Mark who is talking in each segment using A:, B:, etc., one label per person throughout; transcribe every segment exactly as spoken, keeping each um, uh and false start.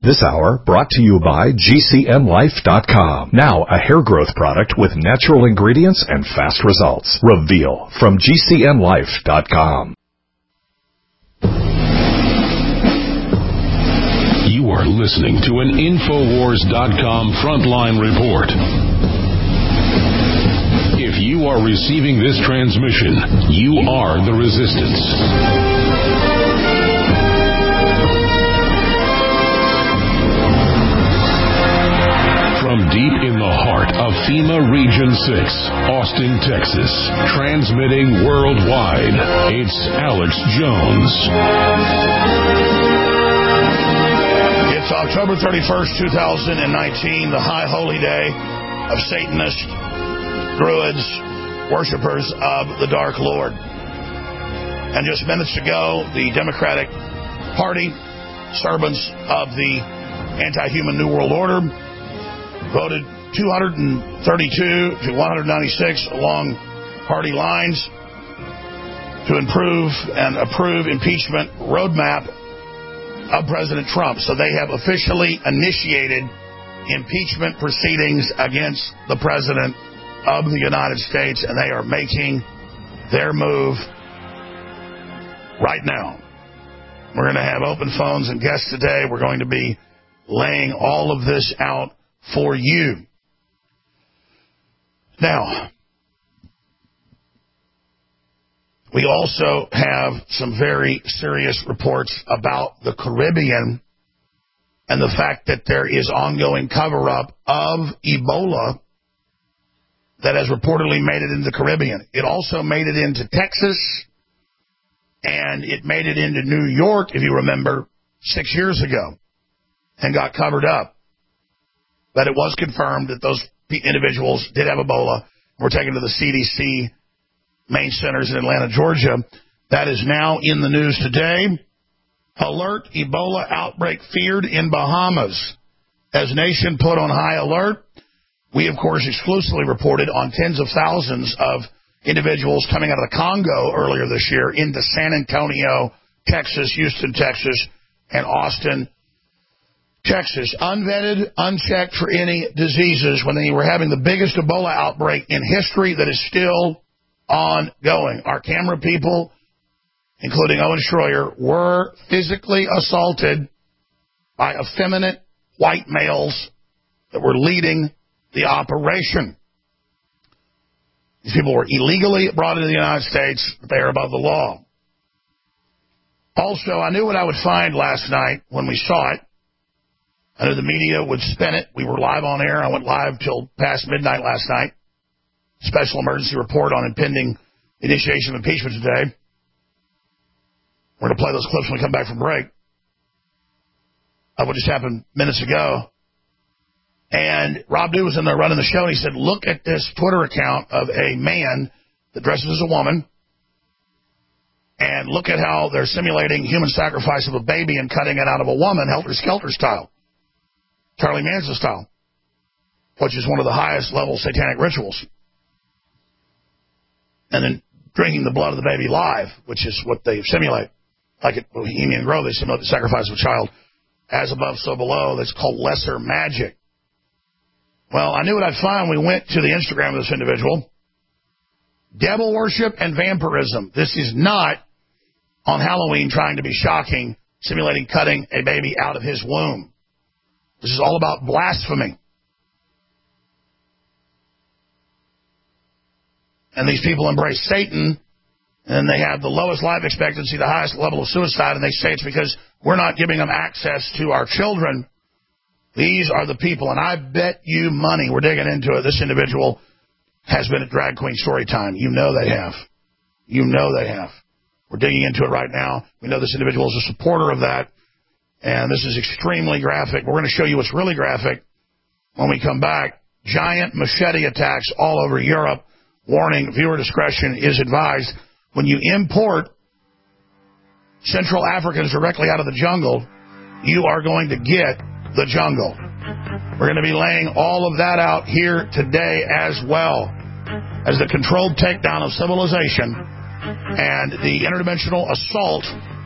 A: This hour brought to you by G C N Life dot com. Now a hair growth product with natural ingredients and fast results. Reveal from G C N Life dot com.
B: You are listening to an Infowars dot com frontline report. If you are receiving this transmission, you are the resistance. From deep in the heart of FEMA Region six, Austin, Texas, transmitting worldwide, it's Alex Jones.
C: It's October thirty-first, twenty nineteen, the high holy day of Satanists, Druids, worshipers of the Dark Lord. And just minutes ago, the Democratic Party, servants of the anti-human New World Order, voted two hundred thirty-two to one hundred ninety-six along party lines to improve and approve impeachment roadmap of President Trump. So they have officially initiated impeachment proceedings against the President of the United States, and they are making their move right now. We're going to have open phones and guests today. We're going to be laying all of this out for you. Now, we also have some very serious reports about the Caribbean and the fact that there is ongoing cover-up of Ebola that has reportedly made it into the Caribbean. It also made it into Texas, and it made it into New York, if you remember, six years ago, and got covered up. But it was confirmed that those individuals did have Ebola, were taken to the C D C main centers in Atlanta, Georgia. That is now in the news today. Alert, Ebola outbreak feared in Bahamas. As nation put on high alert, we, of course, exclusively reported on tens of thousands of individuals coming out of the Congo earlier this year into San Antonio, Texas, Houston, Texas, and Austin, Texas, unvetted, unchecked for any diseases when they were having the biggest Ebola outbreak in history that is still ongoing. Our camera people, including Owen Schroyer, were physically assaulted by effeminate white males that were leading the operation. These people were illegally brought into the United States, but they are above the law. Also, I knew what I would find last night when we saw it. I knew the media would spin it. We were live on air. I went live till past midnight last night. Special emergency report on impending initiation of impeachment today. We're going to play those clips when we come back from break of what just happened minutes ago. And Rob Dew was in there running the show, and he said, look at this Twitter account of a man that dresses as a woman, and look at how they're simulating human sacrifice of a baby and cutting it out of a woman, helter-skelter style, Charlie Manson style, which is one of the highest level satanic rituals. And then drinking the blood of the baby live, which is what they simulate. Like at Bohemian Grove, they simulate the sacrifice of a child. As above, so below. That's called lesser magic. Well, I knew what I'd find when we went to the Instagram of this individual. Devil worship and vampirism. This is not on Halloween trying to be shocking, simulating cutting a baby out of his womb. This is all about blasphemy. And these people embrace Satan, and they have the lowest life expectancy, the highest level of suicide, and they say it's because we're not giving them access to our children. These are the people, and I bet you money, we're digging into it, this individual has been at Drag Queen Storytime. You know they have. You know they have. We're digging into it right now. We know this individual is a supporter of that, and this is extremely graphic. We're going to show you what's really graphic when we come back. Giant machete attacks all over Europe. Warning, viewer discretion is advised. When you import Central Africans directly out of the jungle, you are going to get the jungle. We're going to be laying all of that out here today as well as the controlled takedown of civilization and the interdimensional assault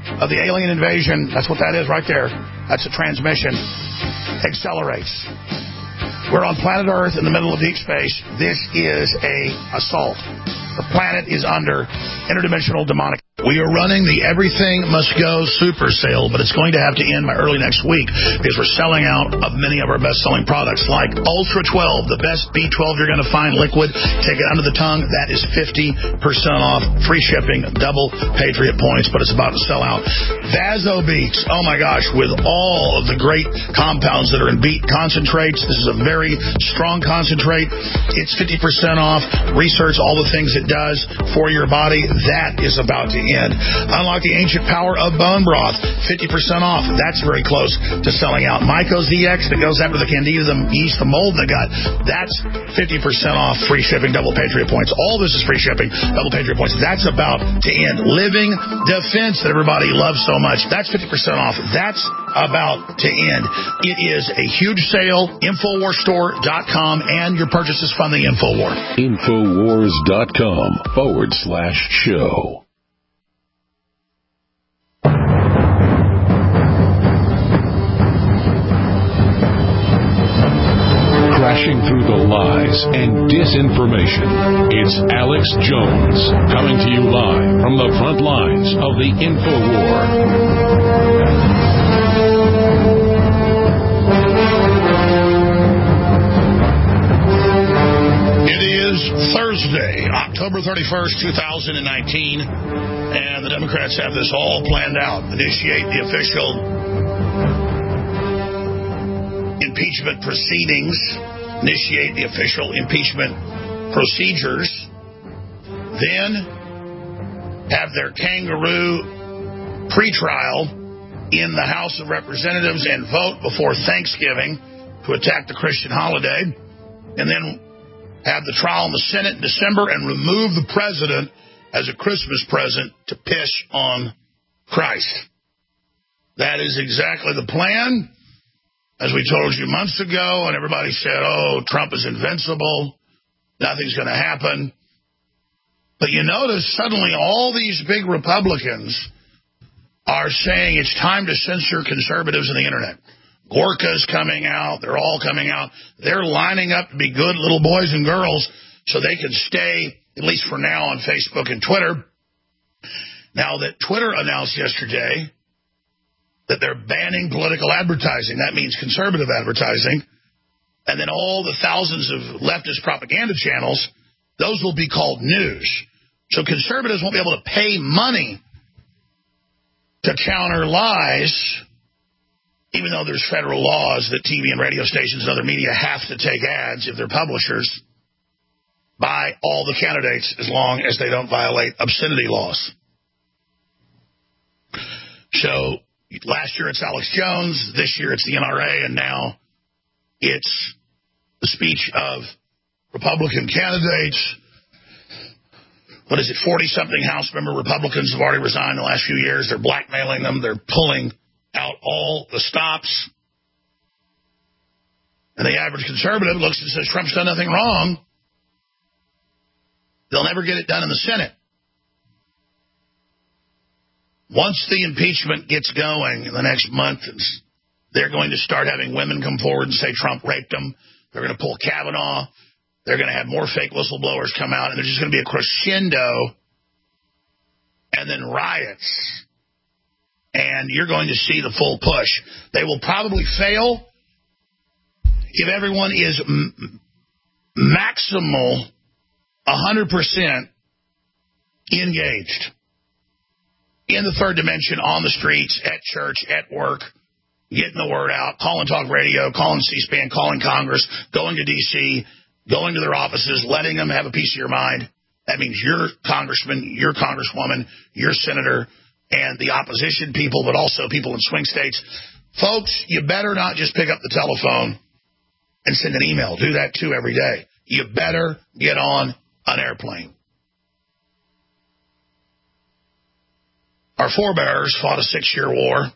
C: of the alien invasion, that's what that is right there. That's a transmission. Accelerates. We're on planet Earth in the middle of deep space. This is a assault. The planet is under interdimensional demonic. We are running the Everything Must Go super sale, but it's going to have to end by early next week because we're selling out of many of our best-selling products like Ultra twelve, the best B twelve you're going to find liquid. Take it under the tongue. That is fifty percent off. Free shipping, double Patriot points, but it's about to sell out. Vasobeats, oh my gosh, with all of the great compounds that are in beet concentrates. This is a very strong concentrate. It's fifty percent off. Research all the things it does for your body. That is about to end. Unlock the ancient power of bone broth. fifty percent off. That's very close to selling out. Myco Z X that goes after the candida, the yeast, the mold in the gut. That's fifty percent off. Free shipping, double Patriot points. All this is free shipping, double Patriot points. That's about to end. Living Defense that everybody loves so much. That's fifty percent off. That's about to end. It is a huge sale. Infowars Store dot com, and your purchases fund the Infowar.
B: Infowars dot com forward slash show. Crashing through the lies and disinformation. It's Alex Jones coming to you live from the front lines of the Infowar.
C: It is Thursday, October thirty-first, two thousand nineteen, and the Democrats have this all planned out. Initiate the official impeachment proceedings, initiate the official impeachment procedures, then have their kangaroo pretrial in the House of Representatives and vote before Thanksgiving to attack the Christian holiday, and then have the trial in the Senate in December and remove the president as a Christmas present to piss on Christ. That is exactly the plan. As we told you months ago, and everybody said, oh, Trump is invincible, nothing's going to happen. But you notice suddenly all these big Republicans are saying it's time to censor conservatives on the internet. Gorka's coming out. They're all coming out. They're lining up to be good little boys and girls so they can stay, at least for now, on Facebook and Twitter. Now that Twitter announced yesterday that they're banning political advertising. That means conservative advertising. And then all the thousands of leftist propaganda channels, those will be called news. So conservatives won't be able to pay money to counter lies, even though there's federal laws that T V and radio stations and other media have to take ads if they're publishers by all the candidates as long as they don't violate obscenity laws. So last year it's Alex Jones, this year it's the N R A, and now it's the speech of Republican candidates. What is it, forty-something House member Republicans have already resigned in the last few years. They're blackmailing them. They're pulling out all the stops. And the average conservative looks and says, Trump's done nothing wrong. They'll never get it done in the Senate. Once the impeachment gets going in the next month, they're going to start having women come forward and say Trump raped them. They're going to pull Kavanaugh. They're going to have more fake whistleblowers come out, and there's just going to be a crescendo and then riots. And you're going to see the full push. They will probably fail if everyone is m- maximal one hundred percent engaged in the third dimension, on the streets, at church, at work, getting the word out, calling talk radio, calling C-SPAN, calling Congress, going to D C, going to their offices, letting them have a piece of your mind. That means your congressman, your congresswoman, your senator, and the opposition people, but also people in swing states. Folks, you better not just pick up the telephone and send an email. Do that, too, every day. You better get on an airplane. Our forebears fought a six-year war,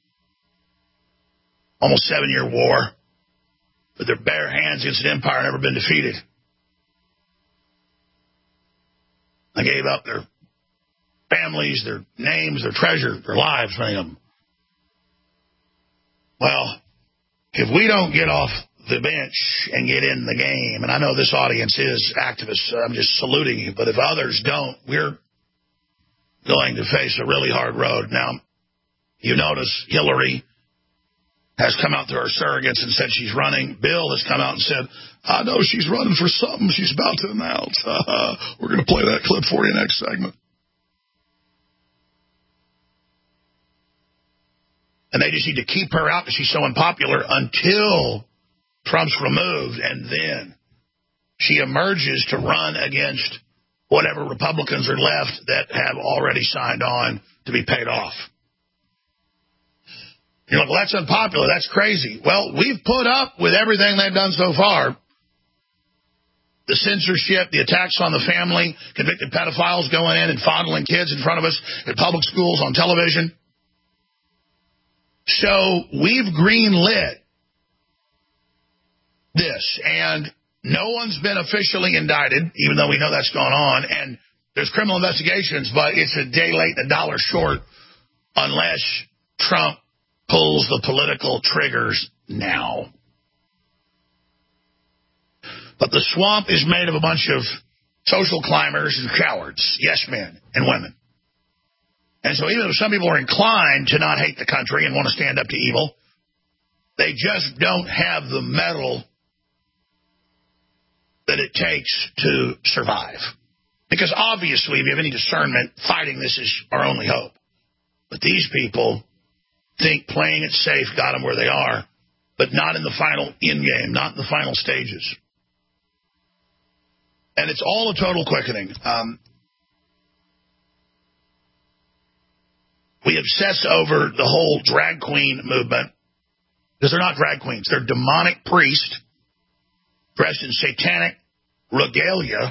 C: almost seven-year war, with their bare hands against an empire never been defeated. They gave up their families, their names, their treasure, their lives, many of them. Well, if we don't get off the bench and get in the game, and I know this audience is activists, so I'm just saluting you, but if others don't, we're going to face a really hard road. Now, you notice Hillary has come out through her surrogates and said she's running. Bill has come out and said, I know she's running for something she's about to announce. We're going to play that clip for you next segment. And they just need to keep her out because she's so unpopular until Trump's removed, and then she emerges to run against whatever Republicans are left that have already signed on to be paid off. You're like, well, that's unpopular. That's crazy. Well, we've put up with everything they've done so far. The censorship, the attacks on the family, convicted pedophiles going in and fondling kids in front of us at public schools on television. So we've green-lit this, and no one's been officially indicted, even though we know that's going on, and there's criminal investigations, but it's a day late and a dollar short unless Trump pulls the political triggers now. But the swamp is made of a bunch of social climbers and cowards, yes men and women. And so even if some people are inclined to not hate the country and want to stand up to evil, they just don't have the mettle that it takes to survive. Because obviously, if you have any discernment, fighting this is our only hope. But these people think playing it safe got them where they are, but not in the final end game, not in the final stages. And it's all a total quickening. Um, we obsess over the whole drag queen movement, because they're not drag queens. They're demonic priests dressed in satanic regalia.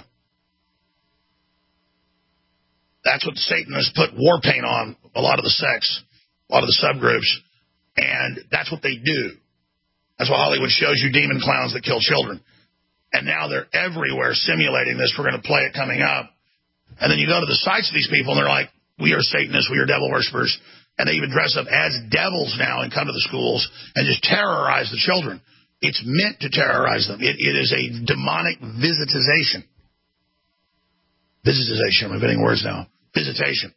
C: That's what Satan has put war paint on a lot of the sects, a lot of the subgroups, and that's what they do. That's why Hollywood shows you demon clowns that kill children. And now they're everywhere simulating this. We're going to play it coming up. And then you go to the sites of these people, and they're like, we are Satanists, we are devil worshippers. And they even dress up as devils now and come to the schools and just terrorize the children. It's meant to terrorize them. It, it is a demonic visitization. Visitization. I'm inventing words now. Visitation.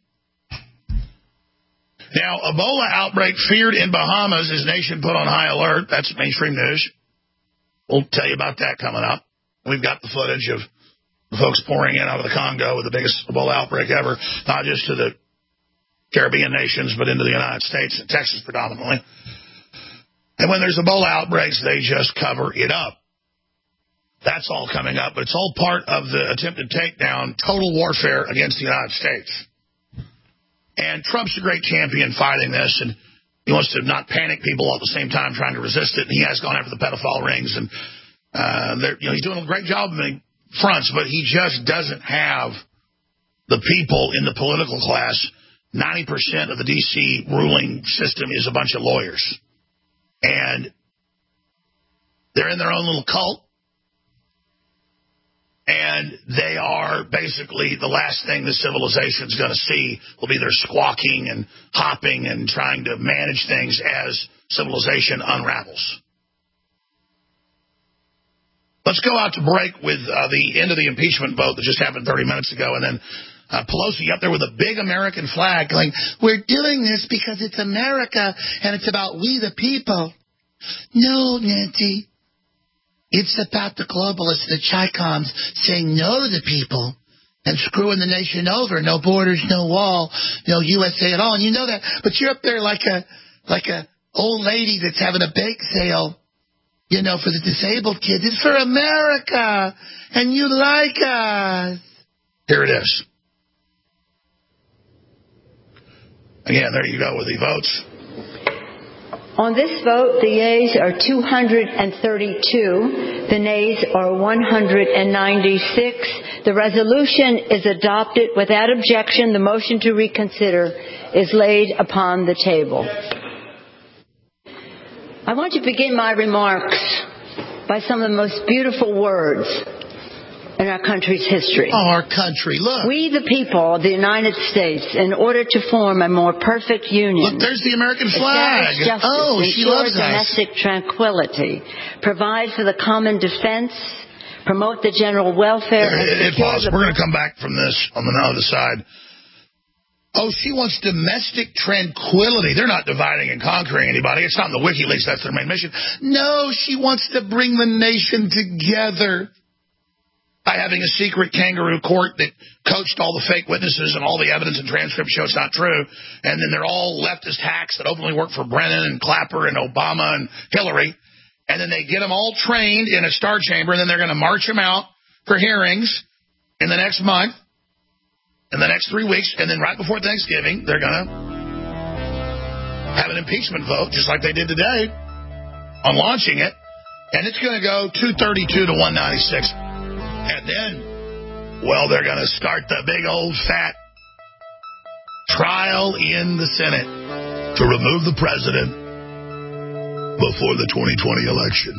C: Now, Ebola outbreak feared in Bahamas is nation put on high alert. That's mainstream news. We'll tell you about that coming up. We've got the footage of the folks pouring in out of the Congo with the biggest Ebola outbreak ever, not just to the Caribbean nations, but into the United States and Texas predominantly. And when there's Ebola outbreaks, they just cover it up. That's all coming up, but it's all part of the attempted takedown, total warfare against the United States. And Trump's a great champion fighting this, and he wants to not panic people all at the same time trying to resist it. And he has gone after the pedophile rings, and uh, you know he's doing a great job on many fronts, but he just doesn't have the people in the political class. ninety percent of the D C ruling system is a bunch of lawyers. And they're in their own little cult. And they are basically the last thing the civilization's going to see will be their squawking and hopping and trying to manage things as civilization unravels. Let's go out to break with uh, the end of the impeachment vote that just happened thirty minutes ago, and then uh, Pelosi up there with a big American flag going, we're doing this because it's America and it's about we the people. No, Nancy. It's about the globalists, the Chicoms, saying no to the people and screwing the nation over. No borders, no wall, no U S A at all. And you know that, but you're up there like a like a old lady that's having a bake sale, you know, for the disabled kids. It's for America, and you like us. Here it is. Again, there you go with the votes.
D: On this vote, the yeas are two hundred thirty-two. The nays are one hundred ninety-six. The resolution is adopted without objection. The motion to reconsider is laid upon the table. I want to begin my remarks by some of the most beautiful words in our country's history.
C: Oh, our country, look.
D: We, the people of the United States, in order to form a more perfect union.
C: Look, there's the American flag.
D: Justice,
C: Oh, she loves us.
D: Domestic tranquility, provide for the common defense, promote the general welfare.
C: It, it pause. We're going to come back from this on the other side. Oh, she wants domestic tranquility. They're not dividing and conquering anybody. It's not in the WikiLeaks. That's their main mission. No, she wants to bring the nation together by having a secret kangaroo court that coached all the fake witnesses and all the evidence and transcripts show it's not true. And then they're all leftist hacks that openly work for Brennan and Clapper and Obama and Hillary. And then they get them all trained in a star chamber, and then they're going to march them out for hearings in the next month. In the next three weeks, and then right before Thanksgiving, they're going to have an impeachment vote, just like they did today, on launching it. And it's going to go two thirty-two to one ninety-six. And then, well, they're going to start the big old fat trial in the Senate to remove the president before the twenty twenty election.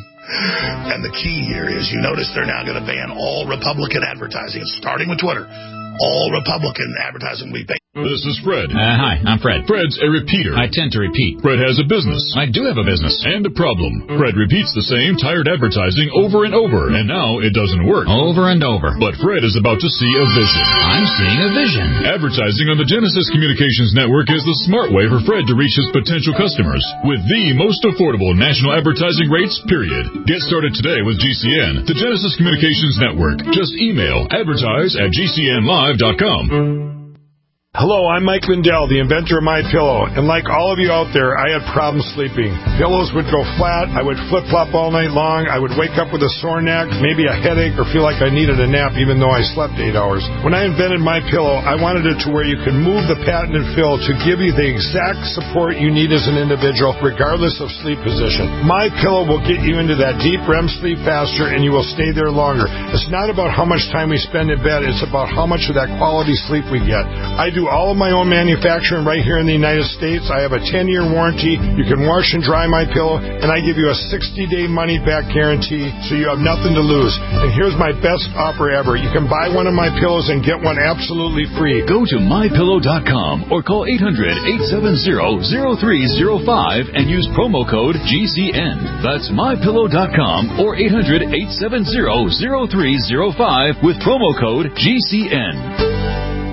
C: And the key here is, you notice they're now going to ban all Republican advertising, starting with Twitter. All Republican advertising we pay.
E: This is Fred.
F: Uh, hi, I'm Fred.
E: Fred's a repeater.
F: I tend to repeat.
E: Fred has a business.
F: I do have a business.
E: And a problem. Fred repeats the same tired advertising over and over, and now it doesn't work.
F: Over and over.
E: But Fred is about to see a vision.
F: I'm seeing a vision.
E: Advertising on the Genesis Communications Network is the smart way for Fred to reach his potential customers with the most affordable national advertising rates, period. Get started today with G C N, the Genesis Communications Network. Just email advertise at G C N live dot com.
G: Hello, I'm Mike Lindell, the inventor of MyPillow, and like all of you out there, I had problems sleeping. Pillows would go flat, I would flip-flop all night long, I would wake up with a sore neck, maybe a headache, or feel like I needed a nap even though I slept eight hours. When I invented MyPillow, I wanted it to where you could move the patented fill to give you the exact support you need as an individual, regardless of sleep position. MyPillow will get you into that deep R E M sleep faster, and you will stay there longer. It's not about how much time we spend in bed, it's about how much of that quality sleep we get. I do all of my own manufacturing right here in the United States. I have a ten-year warranty. You can wash and dry my pillow, and I give you a sixty-day money-back guarantee, so you have nothing to lose. And here's my best offer ever. You can buy one of my pillows and get one absolutely free.
H: Go to my pillow dot com or call eight hundred, eight seven zero, zero three zero five and use promo code G C N. That's my pillow dot com or eight hundred, eight seven zero, zero three zero five with promo code G C N.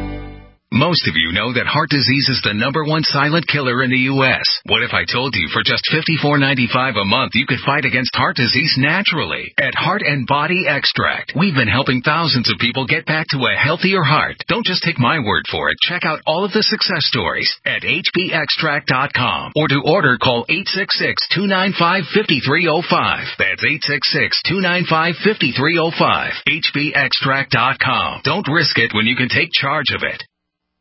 I: Most of you know that heart disease is the number one silent killer in the U S What if I told you for just fifty-four ninety-five a month you could fight against heart disease naturally? At Heart and Body Extract, we've been helping thousands of people get back to a healthier heart. Don't just take my word for it. Check out all of the success stories at H B extract dot com. Or to order, call eight six six, two nine five, five three zero five. That's eight six six, two nine five, five three zero five. H B extract dot com. Don't risk it when you can take charge of it.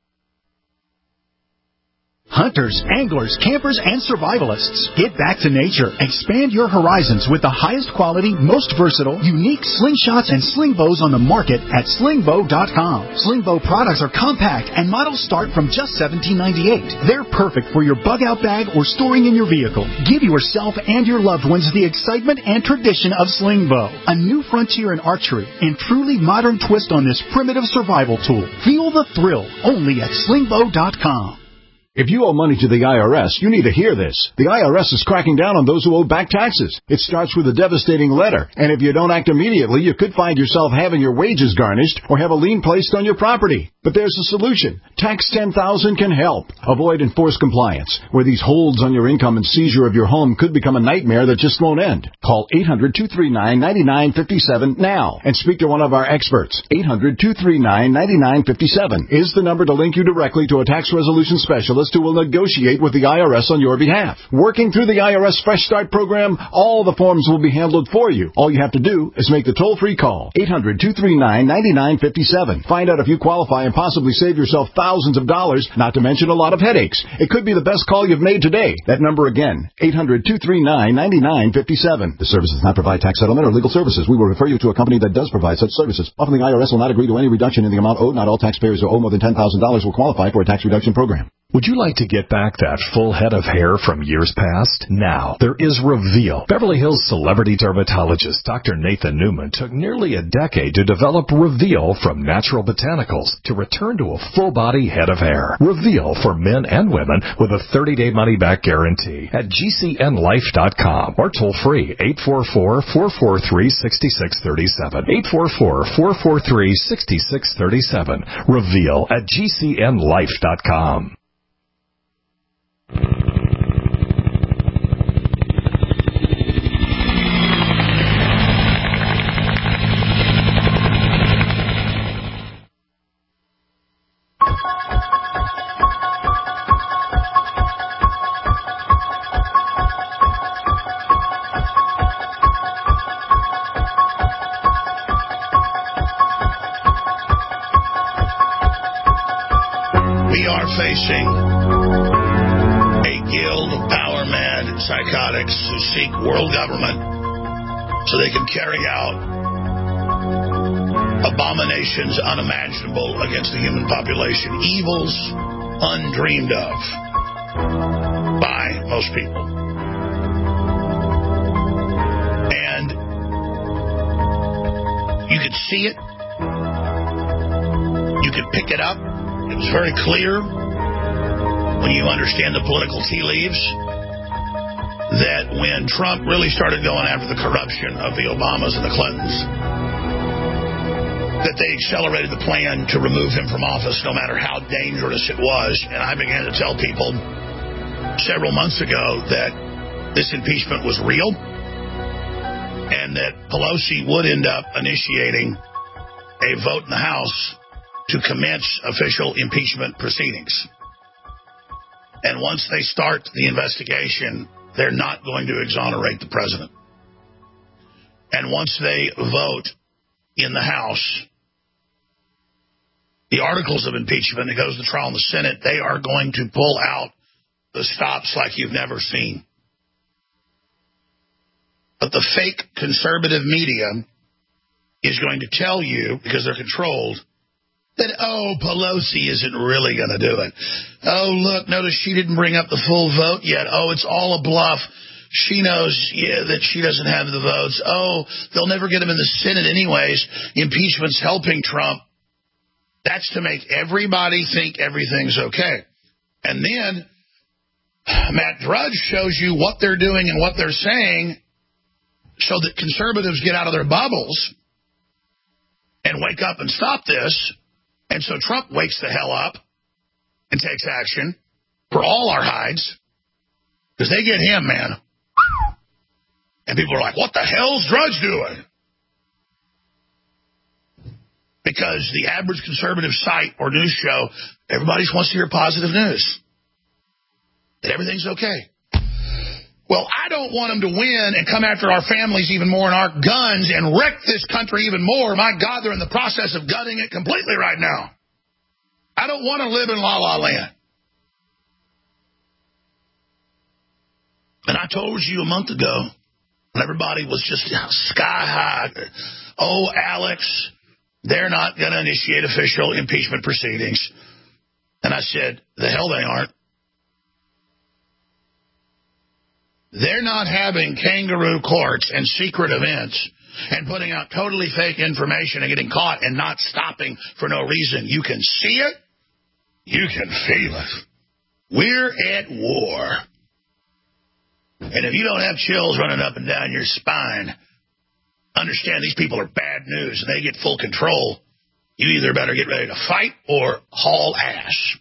J: Hunters, anglers, campers, and survivalists. Get back to nature. Expand your horizons with the highest quality, most versatile, unique slingshots and sling bows on the market at sling bow dot com. Sling bow products are compact and models start from just seventeen ninety-eight. They're perfect for your bug out bag or storing in your vehicle. Give yourself and your loved ones the excitement and tradition of sling bow. A new frontier in archery and truly modern twist on this primitive survival tool. Feel the thrill only at sling bow dot com.
K: If you owe money to the I R S, you need to hear this. The I R S is cracking down on those who owe back taxes. It starts with a devastating letter, and if you don't act immediately, you could find yourself having your wages garnished or have a lien placed on your property. But there's a solution. Tax ten thousand can help. Avoid enforced compliance, where these holds on your income and seizure of your home could become a nightmare that just won't end. Call eight hundred, two three nine, nine nine five seven now and speak to one of our experts. eight hundred, two three nine, nine nine five seven is the number to link you directly to a tax resolution specialist who will negotiate with the I R S on your behalf. Working through the I R S Fresh Start program, all the forms will be handled for you. All you have to do is make the toll-free call. eight hundred, two three nine, nine nine five seven. Find out if you qualify and possibly save yourself thousands of dollars, not to mention a lot of headaches. It could be the best call you've made today. That number again, eight hundred, two three nine, nine nine five seven. This service does not provide tax settlement or legal services. We will refer you to a company that does provide such services. Often the I R S will not agree to any reduction in the amount owed. Not all taxpayers who owe more than ten thousand dollars will qualify for a tax reduction program.
A: Would you like to get back that full head of hair from years past? Now, there is Reveal. Beverly Hills celebrity dermatologist Doctor Nathan Newman took nearly a decade to develop Reveal from natural botanicals to return to a full-body head of hair. Reveal for men and women with a thirty-day money-back guarantee at G C N life dot com or toll-free eight four four, four four three, six six three seven. eight four four, four four three, six six three seven. Reveal at G C N life dot com.
C: We are facing a guild of power-mad psychotics who seek world government so they can carry out abominations unimaginable against the human population, evils undreamed of by most people. And you could see it. You could pick it up. It was very clear when you understand the political tea leaves that when Trump really started going after the corruption of the Obamas and the Clintons, that they accelerated the plan to remove him from office no matter how dangerous it was. And I began to tell people several months ago that this impeachment was real and that Pelosi would end up initiating a vote in the House to commence official impeachment proceedings. And once they start the investigation, they're not going to exonerate the president. And once they vote in the House the articles of impeachment, it goes to trial in the Senate, they are going to pull out the stops like you've never seen. But the fake conservative media is going to tell you, because they're controlled, that, oh, Pelosi isn't really going to do it. Oh, look, notice she didn't bring up the full vote yet. Oh, it's all a bluff. She knows yeah, that she doesn't have the votes. Oh, they'll never get him in the Senate anyways. Impeachment's helping Trump. That's to make everybody think everything's okay. And then Matt Drudge shows you what they're doing and what they're saying so that conservatives get out of their bubbles and wake up and stop this. And so Trump wakes the hell up and takes action for all our hides because they get him, man. And people are like, what the hell's Drudge doing? Because the average conservative site or news show, everybody just wants to hear positive news. That everything's okay. Well, I don't want them to win and come after our families even more and our guns and wreck this country even more. My God, they're in the process of gutting it completely right now. I don't want to live in La La Land. And I told you a month ago when everybody was just sky high. Oh, Alex, they're not going to initiate official impeachment proceedings. And I said, the hell they aren't. They're not having kangaroo courts and secret events and putting out totally fake information and getting caught and not stopping for no reason. You can see it. You can feel it. We're at war. And if you don't have chills running up and down your spine, understand these people are bad news and they get full control. You either better get ready to fight or haul ass.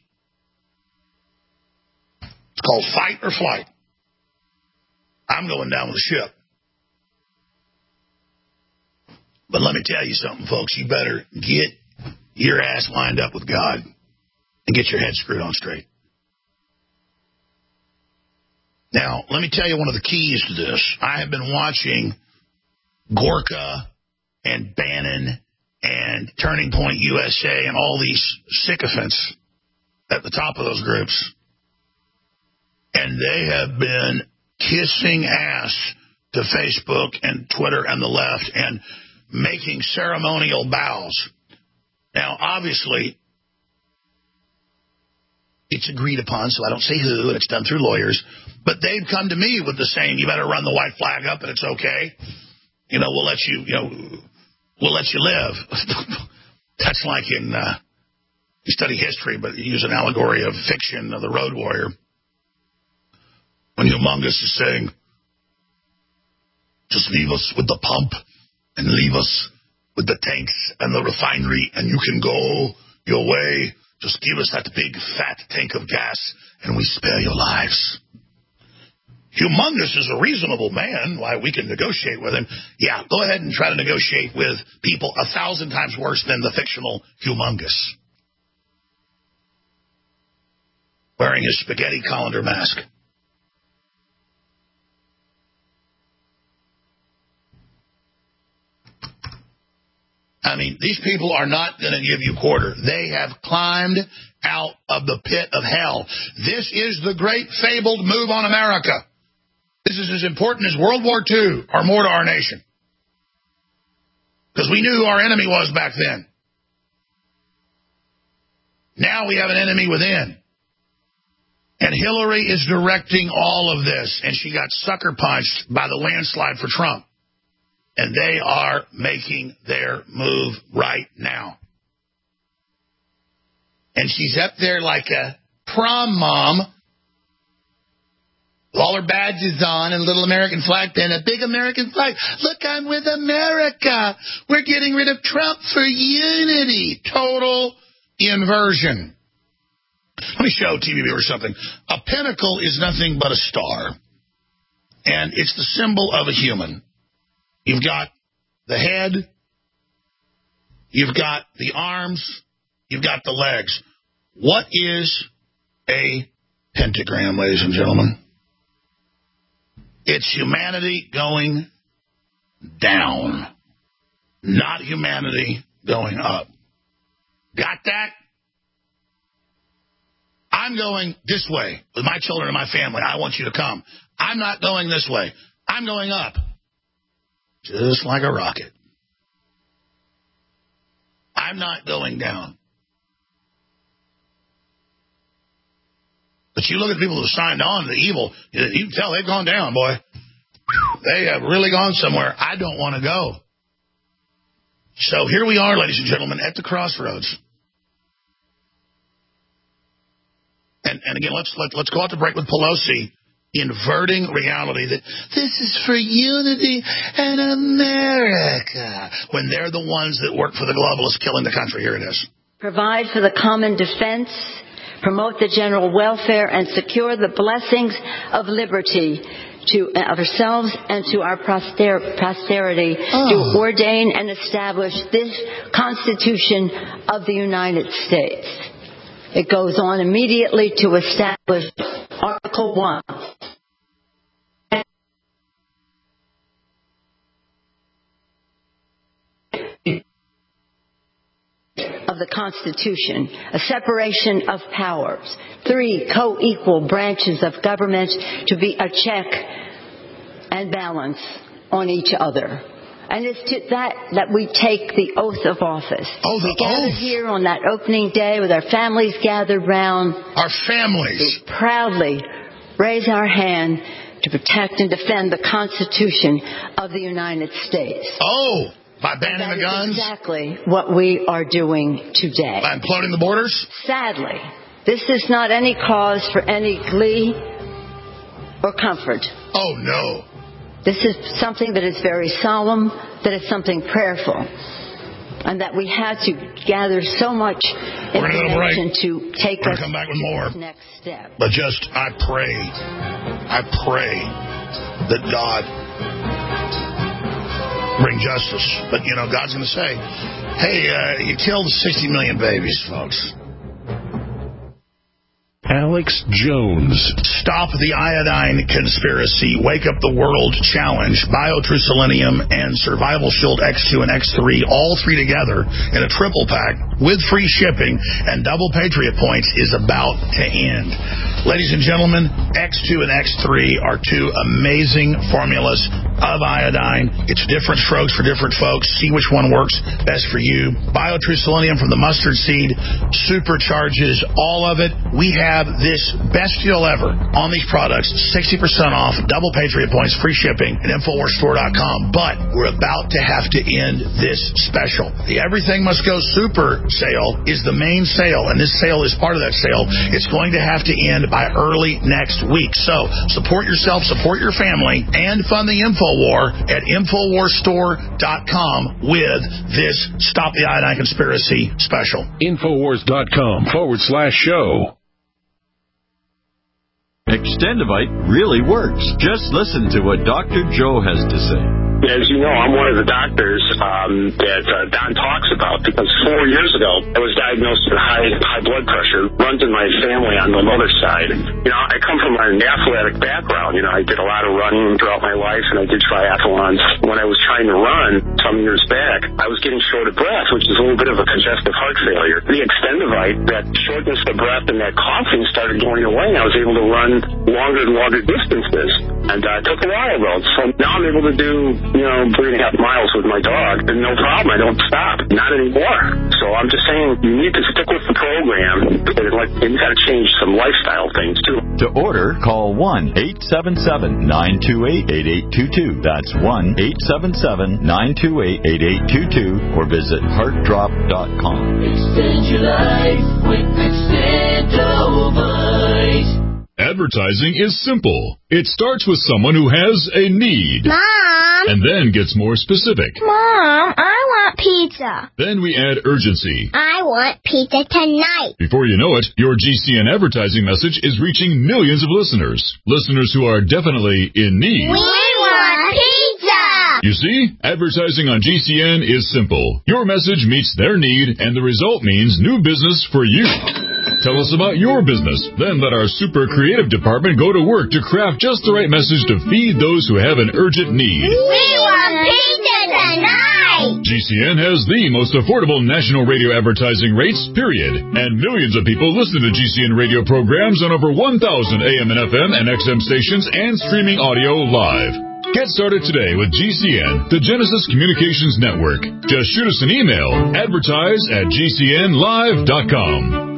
C: It's called fight or flight. I'm going down with the ship. But let me tell you something, folks. You better get your ass lined up with God and get your head screwed on straight. Now, let me tell you one of the keys to this. I have been watching Gorka and Bannon and Turning Point U S A and all these sycophants at the top of those groups. And they have been kissing ass to Facebook and Twitter and the left and making ceremonial bows. Now, obviously, it's agreed upon, so I don't say who, and it's done through lawyers. But they've come to me with the saying, you better run the white flag up and it's okay. You know, we'll let you, you know, we'll let you live. That's like in, uh, you study history, but you use an allegory of fiction of the road warrior. When Humongous is saying, just leave us with the pump and leave us with the tanks and the refinery and you can go your way. Just give us that big fat tank of gas and we spare your lives. Humongous is a reasonable man. Why, we can negotiate with him. Yeah, go ahead and try to negotiate with people a thousand times worse than the fictional Humongous. Wearing his spaghetti colander mask. I mean, these people are not going to give you quarter. They have climbed out of the pit of hell. This is the great fabled move on America. This is as important as World War Two or more to our nation. Because we knew who our enemy was back then. Now we have an enemy within. And Hillary is directing all of this. And she got sucker punched by the landslide for Trump. And they are making their move right now. And she's up there like a prom mom with all her badges on and a little American flag and a big American flag. Look, I'm with America. We're getting rid of Trump for unity. Total inversion. Let me show T V viewers something. A pentacle is nothing but a star. And it's the symbol of a human. You've got the head, you've got the arms, you've got the legs. What is a pentagram, ladies and gentlemen? It's humanity going down, not humanity going up. Got that? I'm going this way with my children and my family. I want you to come. I'm not going this way. I'm going up. Just like a rocket. I'm not going down. But you look at people who signed on to the evil, you can tell they've gone down, boy. They have really gone somewhere. I don't want to go. So here we are, ladies and gentlemen, at the crossroads. And, and again, let's let, let's go out to break with Pelosi. Inverting reality that this is for unity and America when they're the ones that work for the globalists killing the country. Here it is.
D: Provide for the common defense, promote the general welfare, and secure the blessings of liberty to ourselves and to our poster- posterity oh. to ordain and establish this Constitution of the United States. It goes on immediately to establish Article one. Of the Constitution, a separation of powers, three co-equal branches of government to be a check and balance on each other. And it's to that that we take the oath of office.
C: Oh, the
D: we gather
C: oath.
D: here on that opening day with our families gathered round.
C: Our families.
D: We proudly raise our hand to protect and defend the Constitution of the United States.
C: Oh, by banning the guns?
D: Exactly what we are doing today.
C: By imploding the borders?
D: Sadly, this is not any cause for any glee or comfort.
C: Oh, no.
D: This is something that is very solemn, that is something prayerful, and that we had to gather so much information to take
C: We're
D: us
C: come back with more.
D: to the next step.
C: But just, I pray, I pray that God bring justice. But, you know, God's going to say, hey, uh, you killed sixty million babies, folks.
B: Alex Jones.
C: Stop the Iodine Conspiracy, Wake Up the World Challenge, BioTrue Selenium, and Survival Shield X two and X three, all three together in a triple pack with free shipping and double Patriot points is about to end. Ladies and gentlemen, X two and X three are two amazing formulas of iodine. It's different strokes for different folks. See which one works best for you. BioTrue Selenium from the mustard seed supercharges all of it. We have this best deal ever on these products, sixty percent off, double Patriot points, free shipping at Infowars Store dot com. But we're about to have to end this special. The Everything Must Go Super sale is the main sale, and this sale is part of that sale. It's going to have to end by early next week. So support yourself, support your family, and fund the InfoWar at Infowars Store dot com with this Stop the Iodine Conspiracy special.
B: Infowars dot com forward slash show.
L: Extendivite really works. Just listen to what Doctor Joe has to say.
M: As you know, I'm one of the doctors um, that uh, Don talks about, because four years ago, I was diagnosed with high high blood pressure. Runs in my family on the mother's side. You know, I come from an athletic background. You know, I did a lot of running throughout my life, and I did triathlons. When I was trying to run some years back, I was getting short of breath, which is a little bit of a congestive heart failure. The Extendivite, that shortness of breath and that coughing started going away. I was able to run longer and longer distances. And uh, it took a while, though. So now I'm able to do, you know, three and a half miles with my dog, and no problem. I don't stop. Not anymore. So I'm just saying, you need to stick with the program. And, like, and you got to change some lifestyle things, too.
L: To order, call one eight seven seven, nine two eight, eight eight two two. That's one eight seven seven, nine two eight, eight eight two two, or visit heart drop dot com.
N: Extend your life with Extendivite.
E: Advertising is simple. It starts with someone who has a need.
O: Mom!
E: And then gets more specific.
O: Mom, I want pizza.
E: Then we add urgency.
O: I want pizza tonight.
E: Before you know it, your G C N advertising message is reaching millions of listeners. Listeners who are definitely in need.
O: We want pizza!
E: You see, advertising on G C N is simple. Your message meets their need, and the result means new business for you. Tell us about your business. Then let our super creative department go to work to craft just the right message to feed those who have an urgent need.
O: We want pizza tonight!
E: G C N has the most affordable national radio advertising rates, period. And millions of people listen to G C N radio programs on over one thousand A M and F M and X M stations and streaming audio live. Get started today with G C N, the Genesis Communications Network. Just shoot us an email, advertise at G C N live dot com.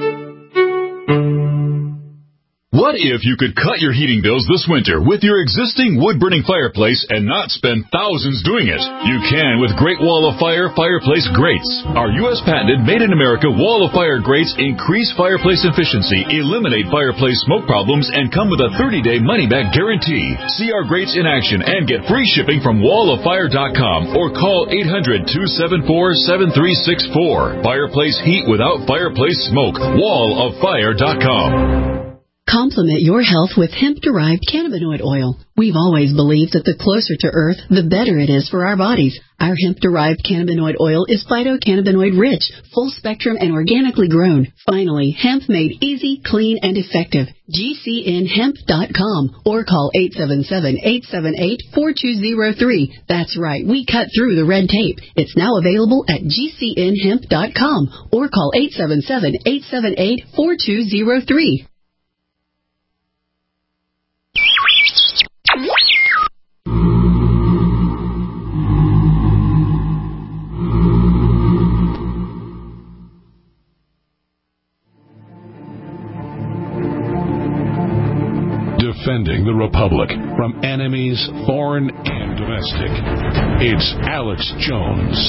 E: What if you could cut your heating bills this winter with your existing wood-burning fireplace and not spend thousands doing it? You can with Great Wall of Fire Fireplace Grates. Our U S patented made-in-America Wall of Fire grates increase fireplace efficiency, eliminate fireplace smoke problems, and come with a thirty-day money-back guarantee. See our grates in action and get free shipping from wall of fire dot com or call eight hundred, two seven four, seven three six four. Fireplace heat without fireplace smoke. wall of fire dot com.
P: Complement your health with hemp-derived cannabinoid oil. We've always believed that the closer to Earth, the better it is for our bodies. Our hemp-derived cannabinoid oil is phytocannabinoid rich, full-spectrum, and organically grown. Finally, hemp made easy, clean, and effective. G C N hemp dot com or call eight seven seven, eight seven eight, four two zero three. That's right, we cut through the red tape. It's now available at G C N hemp dot com or call eight seven seven, eight seven eight, four two zero three.
B: Defending the Republic from enemies, foreign and domestic. It's Alex Jones.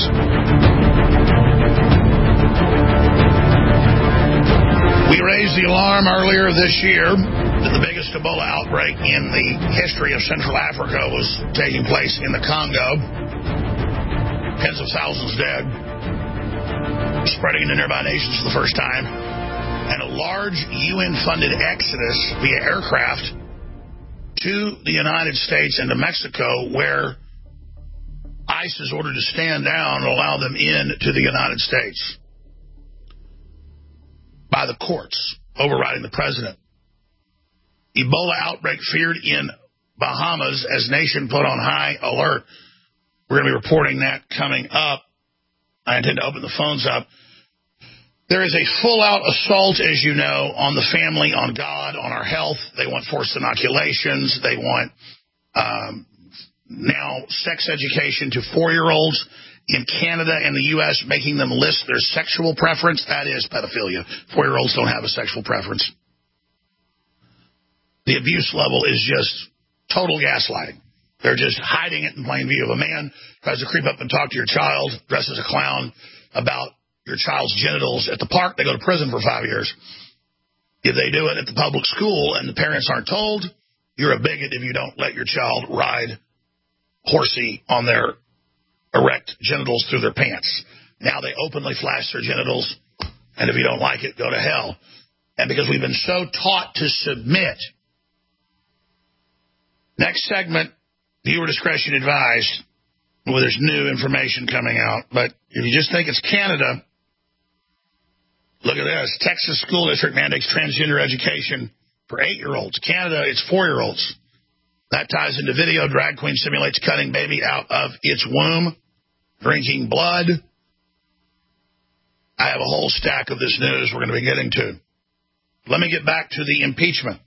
C: We raised the alarm earlier this year that the biggest Ebola outbreak in the history of Central Africa was taking place in the Congo. Tens of thousands dead, spreading into nearby nations for the first time, and a large U N-funded exodus via aircraft to the United States and to Mexico, where ICE is ordered to stand down and allow them in to the United States by the courts, overriding the president. Ebola outbreak feared in Bahamas as nation put on high alert. We're going to be reporting that coming up. I intend to open the phones up. There is a full-out assault, as you know, on the family, on God, on our health. They want forced inoculations. They want um, now sex education to four-year-olds in Canada and the U S, making them list their sexual preference. That is pedophilia. Four-year-olds don't have a sexual preference. The abuse level is just total gaslighting. They're just hiding it in plain view. If a man tries to creep up and talk to your child, dressed as a clown, about your child's genitals at the park, they go to prison for five years. If they do it at the public school and the parents aren't told, you're a bigot if you don't let your child ride horsey on their erect genitals through their pants. Now they openly flash their genitals, and if you don't like it, go to hell. And because we've been so taught to submit. Next segment, viewer discretion advised. Well, there's new information coming out. But if you just think it's Canada, look at this. Texas school district mandates transgender education for eight-year-olds. Canada, it's four-year-olds. That ties into video. Drag queen simulates cutting baby out of its womb, drinking blood. I have a whole stack of this news we're going to be getting to. Let me get back to the impeachment.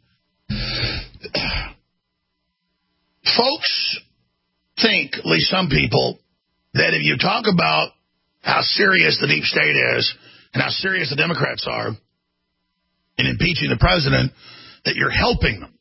C: Folks think, at least some people, that if you talk about how serious the deep state is and how serious the Democrats are in impeaching the president, that you're helping them.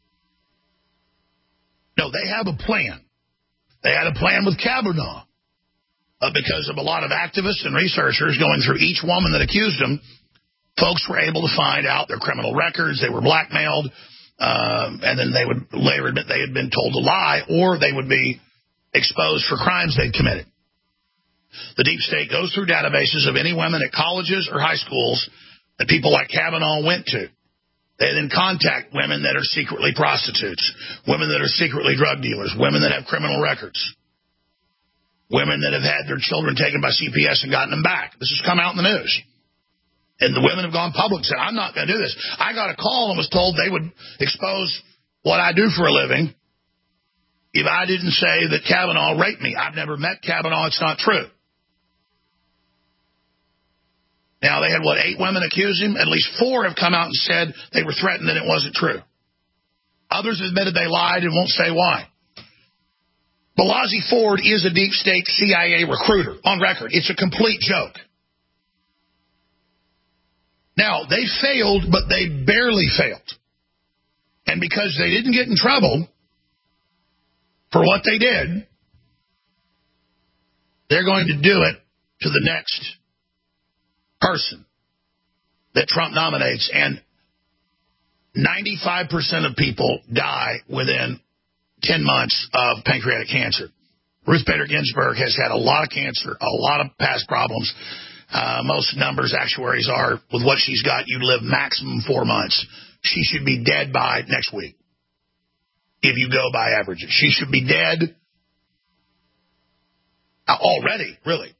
C: No, they have a plan. They had a plan with Kavanaugh. Uh, because of a lot of activists and researchers going through each woman that accused them, folks were able to find out their criminal records. They were blackmailed, um, and then they would later admit they had been told to lie, or they would be exposed for crimes they'd committed. The deep state goes through databases of any women at colleges or high schools that people like Kavanaugh went to. They then contact women that are secretly prostitutes, women that are secretly drug dealers, women that have criminal records, women that have had their children taken by C P S and gotten them back. This has come out in the news. And the women have gone public and said, I'm not going to do this. I got a call and was told they would expose what I do for a living if I didn't say that Kavanaugh raped me. I've never met Kavanaugh. It's not true. Now, they had, what, eight women accuse him? At least four have come out and said they were threatened and it wasn't true. Others admitted they lied and won't say why. Balaji Ford is a deep state C I A recruiter on record. It's a complete joke. Now, they failed, but they barely failed. And because they didn't get in trouble for what they did, they're going to do it to the next person that Trump nominates. And ninety-five percent of people die within ten months of pancreatic cancer. Ruth Bader Ginsburg has had a lot of cancer, a lot of past problems. Uh, most numbers, actuaries are, with what she's got, you live maximum four months. She should be dead by next week. If you go by averages, she should be dead already, really.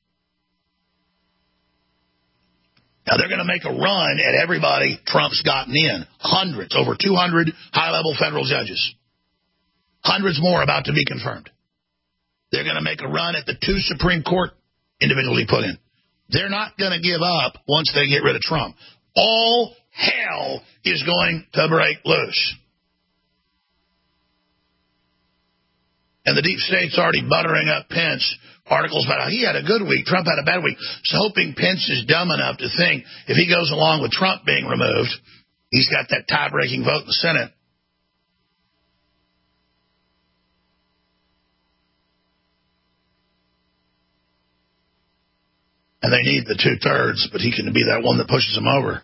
C: Now, they're going to make a run at everybody Trump's gotten in. Hundreds, over two hundred high-level federal judges. Hundreds more about to be confirmed. They're going to make a run at the two Supreme Court individuals he put in. They're not going to give up once they get rid of Trump. All hell is going to break loose. And the deep state's already buttering up Pence. Articles about how he had a good week, Trump had a bad week. So hoping Pence is dumb enough to think if he goes along with Trump being removed, he's got that tie-breaking vote in the Senate. And they need the two-thirds, but he can be that one that pushes them over.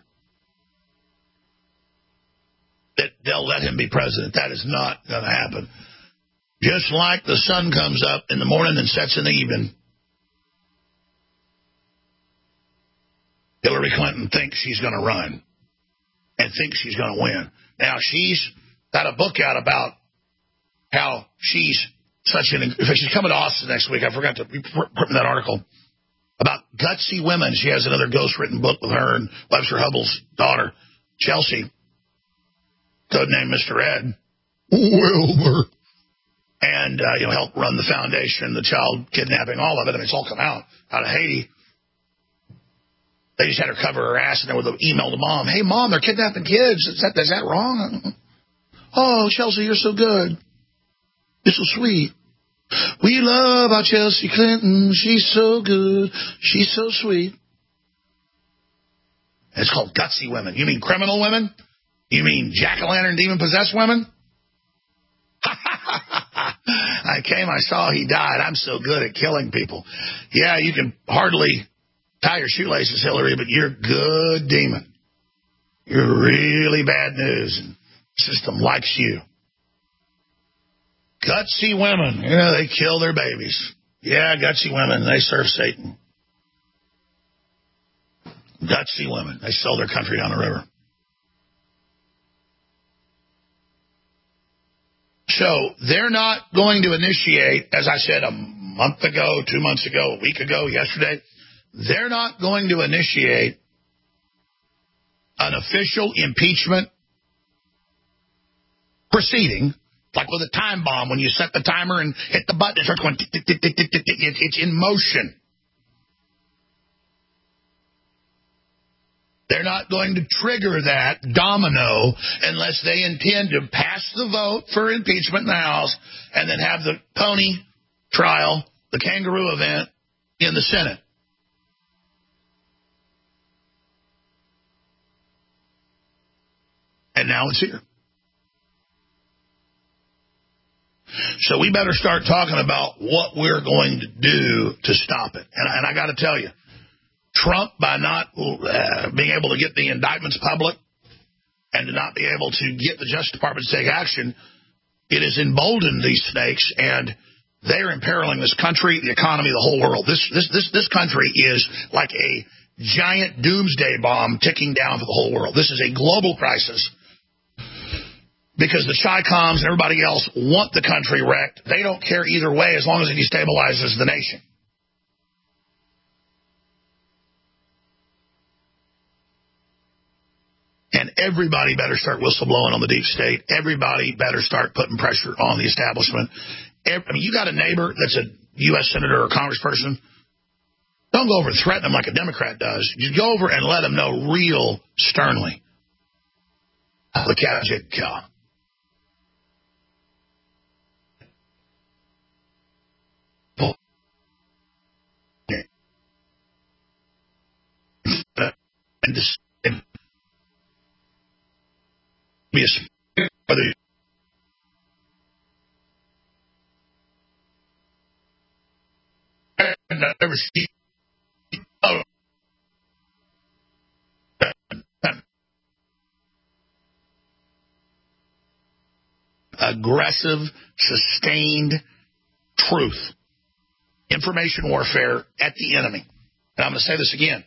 C: That they'll let him be president. That is not going to happen. Just like the sun comes up in the morning and sets in the evening, Hillary Clinton thinks she's going to run and thinks she's going to win. Now, she's got a book out about how she's such an... In fact, she's coming to Austin next week. I forgot to put in that article about gutsy women. She has another ghostwritten book with her and Webster Hubbell's daughter, Chelsea. codenamed Mister Ed.
Q: Wilbur.
C: And, uh, you know, helped run the foundation, the child kidnapping, all of it. I mean, it's all come out, out of Haiti. They just had her cover her ass and then with an email to mom. Hey, Mom, they're kidnapping kids. Is that, is that wrong? Oh, Chelsea, you're so good. You're so sweet. We love our Chelsea Clinton. She's so good. She's so sweet. And it's called gutsy women. You mean criminal women? You mean jack-o'-lantern demon-possessed women? I came, I saw he died. I'm so good at killing people. Yeah, you can hardly tie your shoelaces, Hillary, but you're good demon. You're really bad news, and the system likes you. Gutsy women, you know, they kill their babies. Yeah, gutsy women, they serve Satan. Gutsy women, they sell their country down the river. So they're not going to initiate, as I said a month ago, two months ago, a week ago, yesterday, they're not going to initiate an official impeachment proceeding, like with a time bomb when you set the timer and hit the button, it starts going, tick, tick, tick, tick, tick, tick, tick. It's in motion. They're not going to trigger that domino unless they intend to pass the vote for impeachment in the House and then have the pony trial, the kangaroo event, in the Senate. And now it's here. So we better start talking about what we're going to do to stop it. And, and I got to tell you, Trump, by not uh, being able to get the indictments public and to not be able to get the Justice Department to take action, it has emboldened these snakes, and they are imperiling this country, the economy, the whole world. This this this this country is like a giant doomsday bomb ticking down for the whole world. This is a global crisis because the Chi-Coms and everybody else want the country wrecked. They don't care either way as long as it destabilizes the nation. And everybody better start whistleblowing on the deep state. Everybody better start putting pressure on the establishment. Every, I mean, you got a neighbor that's a U S senator or congressperson. Don't go over and threaten them like a Democrat does. You go over and let them know real sternly. The cat did kill. And this. Be a whether never see oh, aggressive, sustained truth, information warfare at the enemy. And I'm going to say this again.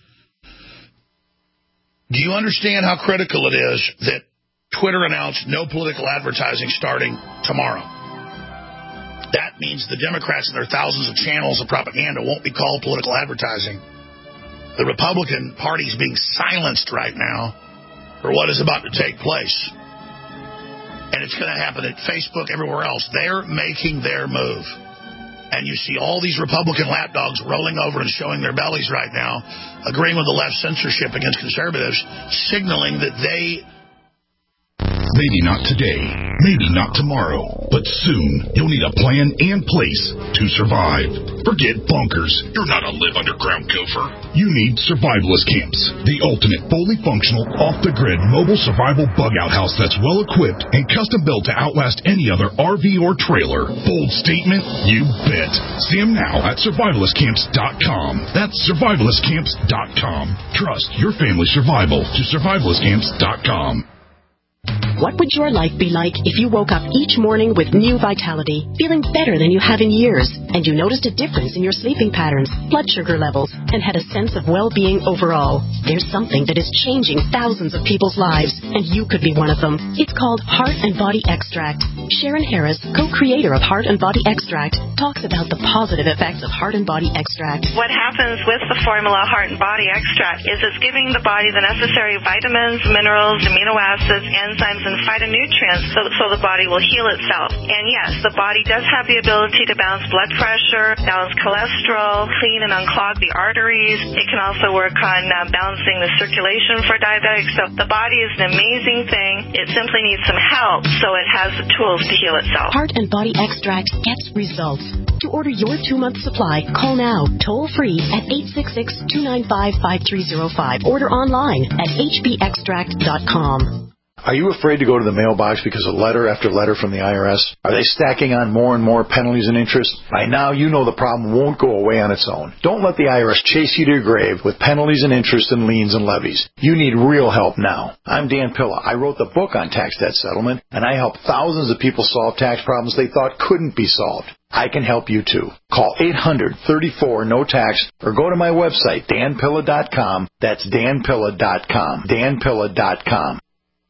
C: Do you understand how critical it is that Twitter announced no political advertising starting tomorrow? That means the Democrats and their thousands of channels of propaganda won't be called political advertising. The Republican Party is being silenced right now for what is about to take place. And it's going to happen at Facebook, everywhere else. They're making their move. And you see all these Republican lapdogs rolling over and showing their bellies right now, agreeing with the left censorship against conservatives, signaling that they...
Q: Maybe not today, maybe not tomorrow, but soon you'll need a plan and place to survive. Forget bunkers. You're not a live underground gopher. You need survivalist camps, the ultimate fully functional, off-the-grid mobile survival bug-out house that's well-equipped and custom-built to outlast any other R V or trailer. Bold statement? You bet. See them now at survivalist camps dot com. That's survivalist camps dot com. Trust your family's survival to survivalist camps dot com.
R: What would your life be like if you woke up each morning with new vitality, feeling better than you have in years, and you noticed a difference in your sleeping patterns, blood sugar levels, and had a sense of well-being overall? There's something that is changing thousands of people's lives, and you could be one of them. It's called Heart and Body Extract. Sharon Harris, co-creator of Heart and Body Extract, talks about the positive effects of Heart and Body Extract.
S: What happens with the formula Heart and Body Extract is it's giving the body the necessary vitamins, minerals, amino acids, enzymes, and and phytonutrients so, so the body will heal itself. And yes, the body does have the ability to balance blood pressure, balance cholesterol, clean and unclog the arteries. It can also work on uh, balancing the circulation for diabetics. So the body is an amazing thing. It simply needs some help, so it has the tools to heal itself.
R: Heart and Body Extract gets results. To order your two-month supply, call now, toll-free at eight six six, two nine five, five three zero five. Order online at h b extract dot com.
T: Are you afraid to go to the mailbox because of letter after letter from the I R S? Are they stacking on more and more penalties and interest? By now, you know the problem won't go away on its own. Don't let the I R S chase you to your grave with penalties and interest and liens and levies. You need real help now. I'm Dan Pilla. I wrote the book on tax debt settlement, and I help thousands of people solve tax problems they thought couldn't be solved. I can help you too. Call eight hundred, thirty-four, no tax or go to my website, dan pilla dot com. That's dan pilla dot com. dan pilla dot com.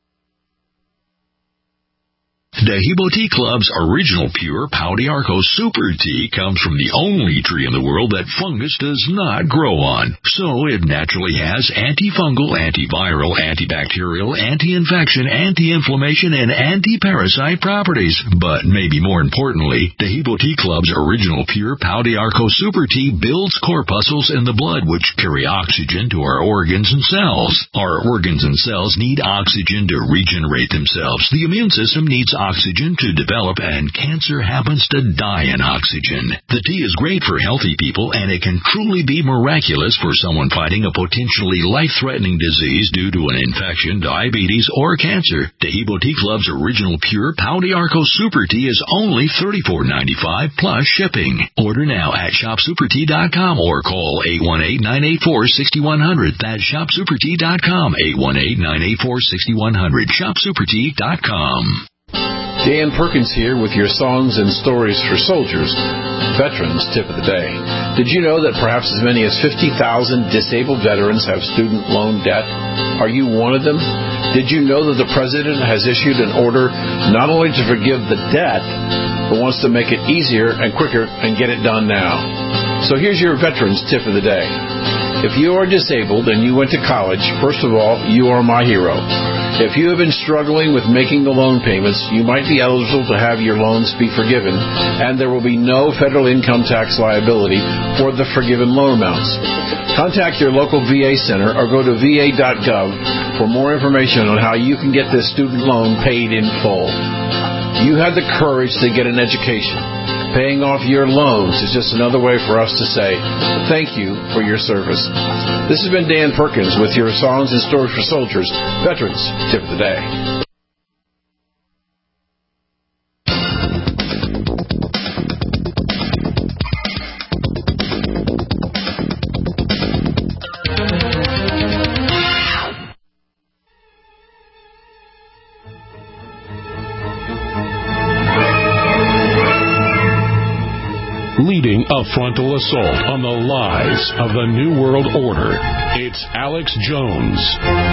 B: Dehibo Tea Club's original pure Pau d'Arco Super Tea comes from the only tree in the world that fungus does not grow on. So it naturally has antifungal, antiviral, antibacterial, anti-infection, anti-inflammation, and anti-parasite properties. But maybe more importantly, Dehibo Tea Club's original pure Pau d'Arco Super Tea builds corpuscles in the blood which carry oxygen to our organs and cells. Our organs and cells need oxygen to regenerate themselves. The immune system needs oxygen to develop, and cancer happens to die in oxygen. The tea is great for healthy people, and it can truly be miraculous for someone fighting a potentially life-threatening disease due to an infection, diabetes, or cancer. Dehibo Tea Club's original pure Pau d'Arco Super Tea is only thirty-four dollars and ninety-five cents plus shipping. Order now at shop super tea dot com or call eight one eight, nine eight four, six one zero zero. That's shop super tea dot com, eight one eight, nine eight four, six one zero zero, shop super tea dot com.
U: Dan Perkins here with your songs and stories for soldiers. Veterans Tip of the Day. Did you know that perhaps as many as fifty thousand disabled veterans have student loan debt? Are you one of them? Did you know that the President has issued an order not only to forgive the debt, but wants to make it easier and quicker and get it done now? So here's your Veterans Tip of the Day. If you are disabled and you went to college, first of all, you are my hero. If you have been struggling with making the loan payments, you might be eligible to have your loans be forgiven, and there will be no federal income tax liability for the forgiven loan amounts. Contact your local V A center or go to v a dot gov for more information on how you can get this student loan paid in full. You had the courage to get an education. Paying off your loans is just another way for us to say thank you for your service. This has been Dan Perkins with your Songs and Stories for Soldiers, Veterans Tip of the Day.
B: Leading a frontal assault on the lies of the New World Order, it's Alex Jones.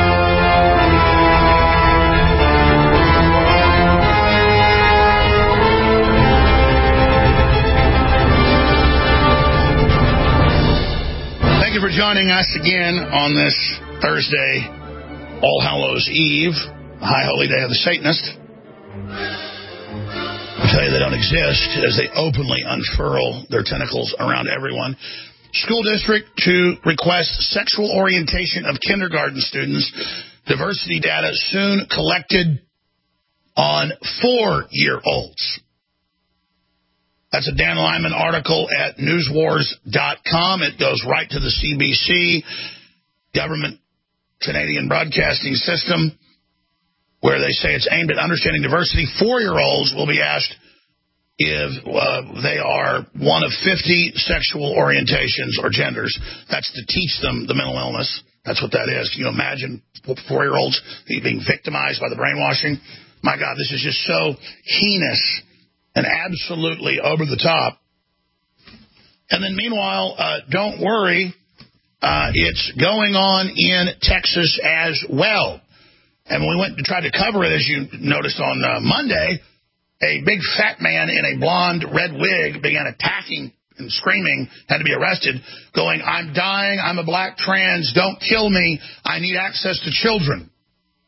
C: Thank you for joining us again on this Thursday, All Hallows Eve, High Holy Day of the Satanist. Tell you they don't exist as they openly unfurl their tentacles around everyone. School district to request sexual orientation of kindergarten students. Diversity data soon collected on four-year-olds. That's a Dan Lyman article at news wars dot com. It goes right to the C B C, government Canadian broadcasting system, where they say it's aimed at understanding diversity. Four-year-olds will be asked if uh, they are one of fifty sexual orientations or genders. That's to teach them the mental illness. That's what that is. Can you imagine four-year-olds being victimized by the brainwashing? My God, this is just so heinous and absolutely over the top. And then meanwhile, uh, don't worry, uh, it's going on in Texas as well. And when we went to try to cover it, as you noticed on uh, Monday, a big fat man in a blonde red wig began attacking and screaming, had to be arrested, going, "I'm dying, I'm a black trans, don't kill me, I need access to children."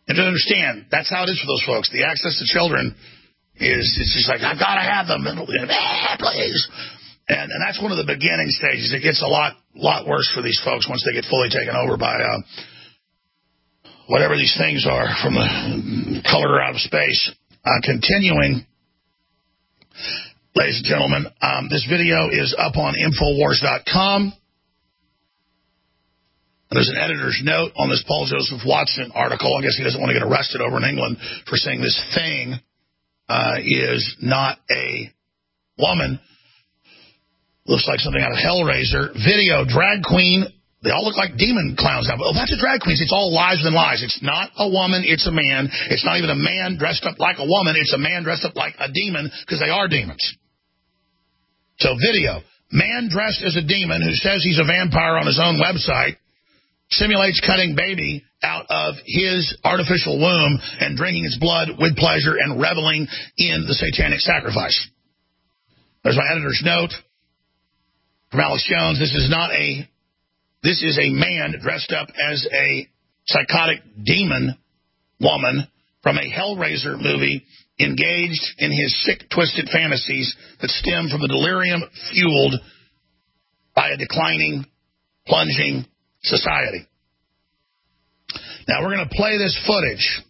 C: And to understand, that's how it is for those folks. The access to children is it's just like, I've got to have them. Please. And, and that's one of the beginning stages. It gets a lot lot worse for these folks once they get fully taken over by uh, whatever these things are from the color out of space. Uh, continuing, ladies and gentlemen, um, this video is up on Infowars dot com. There's an editor's note on this Paul Joseph Watson article. I guess he doesn't want to get arrested over in England for saying this thing uh, is not a woman. Looks like something out of Hellraiser. Video, drag queen. They all look like demon clowns now. Oh, that's a drag queen. It's all lies within lies. It's not a woman. It's a man. It's not even a man dressed up like a woman. It's a man dressed up like a demon because they are demons. So video. Man dressed as a demon who says he's a vampire on his own website simulates cutting baby out of his artificial womb and drinking its blood with pleasure and reveling in the satanic sacrifice. There's my editor's note from Alex Jones. This is not a, this is a man dressed up as a psychotic demon woman from a Hellraiser movie engaged in his sick, twisted fantasies that stem from the delirium fueled by a declining, plunging society. Now, we're going to play this footage.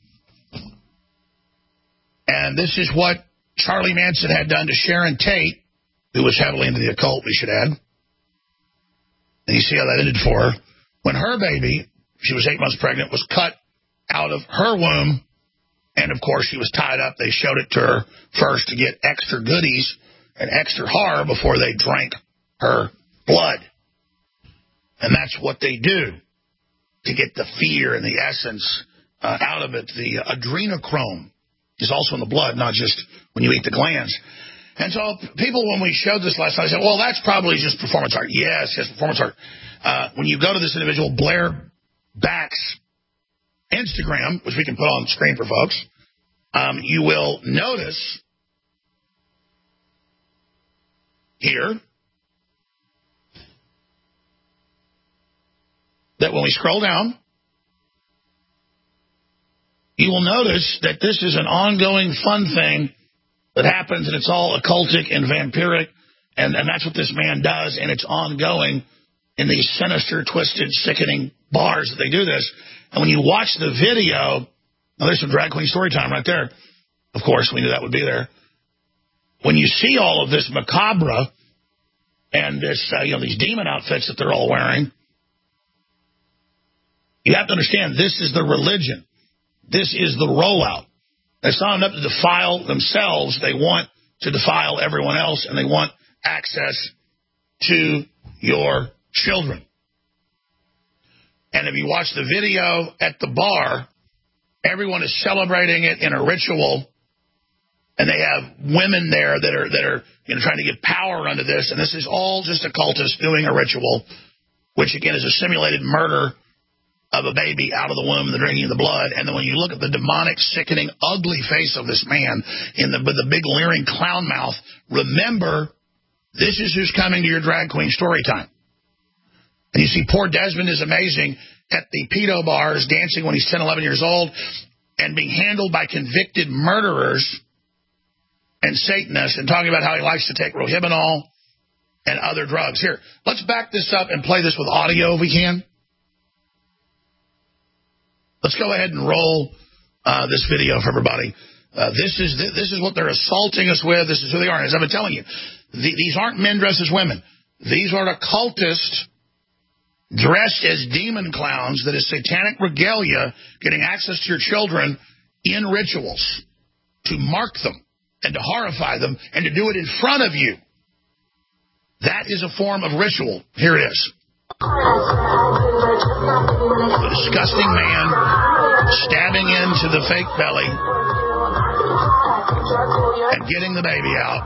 C: And this is what Charlie Manson had done to Sharon Tate, who was heavily into the occult, we should add. And you see how that ended for her. When her baby, she was eight months pregnant, was cut out of her womb, and, of course, she was tied up. They showed it to her first to get extra goodies and extra horror before they drank her blood. And that's what they do to get the fear and the essence uh, out of it. The adrenochrome is also in the blood, not just when you eat the glands. And so people, when we showed this last night, said, well, that's probably just performance art. Yes, yes, performance art. Uh, when you go to this individual, Blair Back's Instagram, which we can put on screen for folks, um, you will notice here that when we scroll down, you will notice that this is an ongoing fun thing that happens, and it's all occultic and vampiric, and, and that's what this man does, and it's ongoing in these sinister, twisted, sickening bars that they do this. And when you watch the video, now there's some drag queen story time right there. Of course, we knew that would be there. When you see all of this macabre and this, uh, you know, these demon outfits that they're all wearing, you have to understand this is the religion. This is the rollout. It's not enough to defile themselves. They want to defile everyone else, and they want access to your children. And if you watch the video at the bar, everyone is celebrating it in a ritual, and they have women there that are that are you know trying to get power under this, and this is all just occultists doing a ritual, which again is a simulated murder of a baby out of the womb, the drinking of the blood. And then when you look at the demonic, sickening, ugly face of this man in the with the big leering clown mouth, remember, this is who's coming to your drag queen story time. And you see poor Desmond is amazing at the pedo bars, dancing when he's ten, eleven years old, and being handled by convicted murderers and Satanists, and talking about how he likes to take Rohypnol and other drugs. Here, let's back this up and play this with audio if we can. Let's go ahead and roll uh, this video for everybody. Uh, this is this is what they're assaulting us with. This is who they are. As I've been telling you, the, these aren't men dressed as women. These are occultists dressed as demon clowns that is satanic regalia, getting access to your children in rituals to mark them and to horrify them and to do it in front of you. That is a form of ritual. Here it is. The disgusting man stabbing into the fake belly and getting the baby out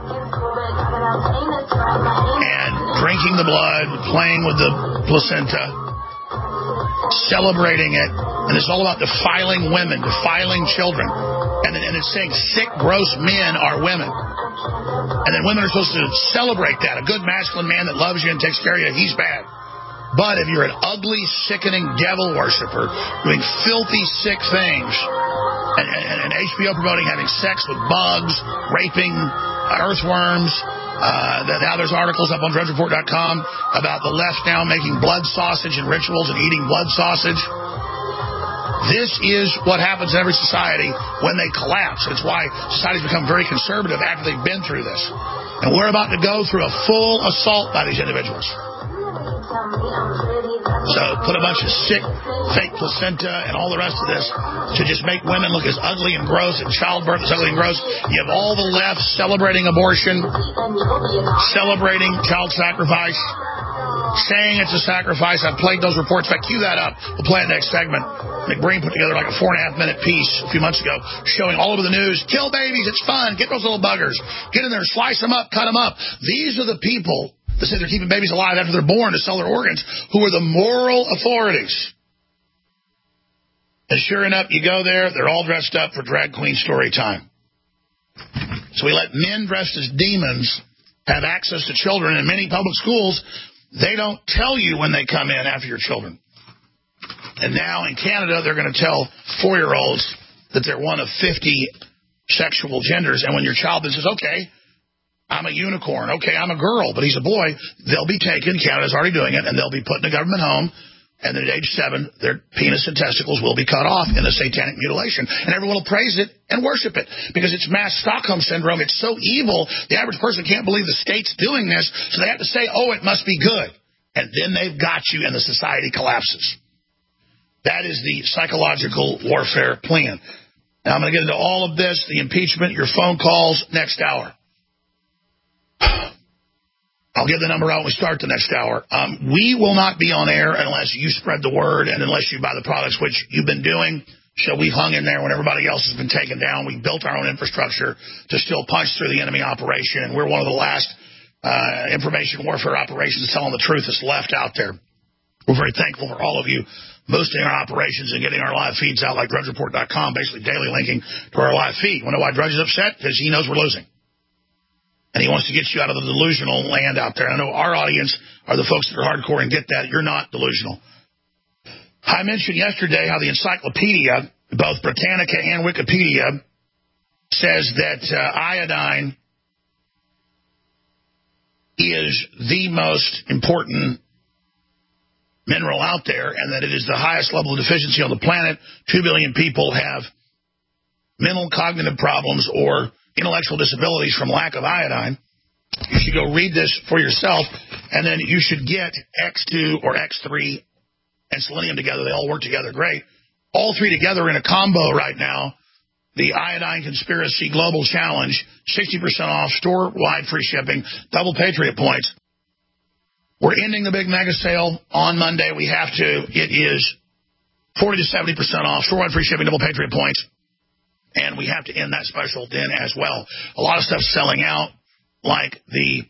C: and drinking the blood, playing with the placenta, celebrating it. And it's all about defiling women, defiling children. And, and it's saying sick, gross men are women. And then women are supposed to celebrate that. A good masculine man that loves you and takes care of you, he's bad. But if you're an ugly, sickening devil worshiper doing filthy, sick things, and, and, and H B O promoting having sex with bugs, raping earthworms, uh, that now there's articles up on Drudge Report dot com about the left now making blood sausage and rituals and eating blood sausage. This is what happens in every society when they collapse. It's why societies become very conservative after they've been through this. And we're about to go through a full assault by these individuals. So put a bunch of sick, fake placenta and all the rest of this to just make women look as ugly and gross and childbirth as ugly and gross. You have all the left celebrating abortion, celebrating child sacrifice, saying it's a sacrifice. I've played those reports. In fact, cue that up. We'll play it next segment. McBreen put together like a four and a half minute piece a few months ago showing all over the news, kill babies, it's fun, get those little buggers, get in there, slice them up, cut them up. These are the people that say they're keeping babies alive after they're born to sell their organs, who are the moral authorities. And sure enough, you go there, they're all dressed up for drag queen story time. So we let men dressed as demons have access to children. In many public schools, they don't tell you when they come in after your children. And now in Canada, they're going to tell four-year-olds that they're one of fifty sexual genders. And when your child then says, okay, I'm a unicorn, okay, I'm a girl, but he's a boy, they'll be taken, Canada's already doing it, and they'll be put in a government home, and then at age seven, their penis and testicles will be cut off in a satanic mutilation. And everyone will praise it and worship it, because it's mass Stockholm syndrome. It's so evil, the average person can't believe the state's doing this, so they have to say, oh, it must be good. And then they've got you, and the society collapses. That is the psychological warfare plan. Now, I'm going to get into all of this, the impeachment, your phone calls, next hour. I'll give the number out when we start the next hour. Um, we will not be on air unless you spread the word and unless you buy the products, which you've been doing. So we've hung in there when everybody else has been taken down. We built our own infrastructure to still punch through the enemy operation, and we're one of the last uh, information warfare operations telling the truth that's left out there. We're very thankful for all of you boosting our operations and getting our live feeds out like Drudge Report dot com, basically daily linking to our live feed. You want to know why Drudge is upset? Because he knows we're losing. And he wants to get you out of the delusional land out there. I know our audience are the folks that are hardcore and get that. You're not delusional. I mentioned yesterday how the encyclopedia, both Britannica and Wikipedia, says that uh, iodine is the most important mineral out there, and that it is the highest level of deficiency on the planet. Two billion people have mental cognitive problems or intellectual disabilities from lack of iodine. You should go read this for yourself, and then you should get X two or X three and selenium together. They all work together great. All three together in a combo right now. The Iodine Conspiracy Global Challenge, sixty percent off, store-wide free shipping, double Patriot points. We're ending the big mega sale on Monday. We have to. It is forty to seventy percent off, store-wide free shipping, double Patriot points. And we have to end that special then as well. A lot of stuff's selling out, like the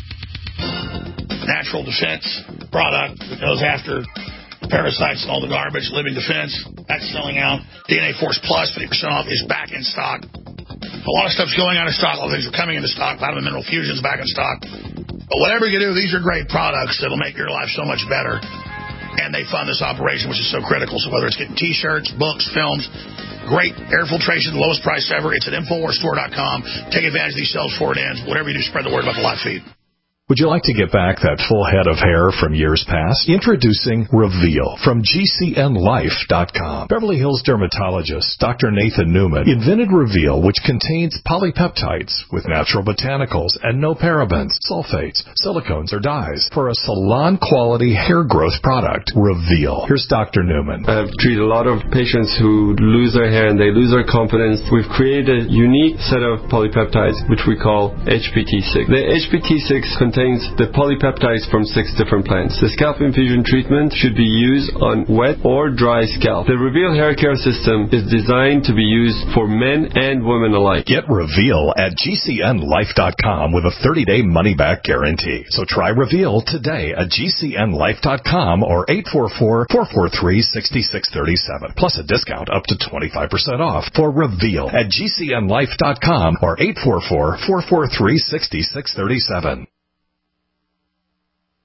C: natural defense product that goes after parasites and all the garbage, living defense. That's selling out. D N A Force Plus, fifty percent off, is back in stock. A lot of stuff's going out of stock. A lot of things are coming into stock. Vitamin Mineral Fusion's back in stock. But whatever you do, these are great products that'll make your life so much better. And they fund this operation, which is so critical. So whether it's getting T-shirts, books, films, great air filtration, the lowest price ever. It's at Infowars Store dot com. Take advantage of these sales before it ends. Whatever you do, spread the word about the live feed.
A: Would you like to get back that full head of hair from years past? Introducing Reveal from G C N Life dot com. Beverly Hills dermatologist Doctor Nathan Newman invented Reveal, which contains polypeptides with natural botanicals and no parabens, sulfates, silicones, or dyes for a salon-quality hair growth product. Reveal. Here's Doctor Newman.
F: I've treated a lot of patients who lose their hair and they lose their confidence. We've created a unique set of polypeptides, which we call H P T six. The H P T six contains the polypeptides from six different plants. The scalp infusion treatment should be used on wet or dry scalp. The Reveal hair care system is designed to be used for men and women alike.
A: Get Reveal at G C N Life dot com with a thirty-day money-back guarantee. So try Reveal today at G C N Life dot com or eight four four, four four three, six six three seven. Plus a discount up to twenty-five percent off for Reveal at G C N Life dot com or eight four four, four four three, six six three seven.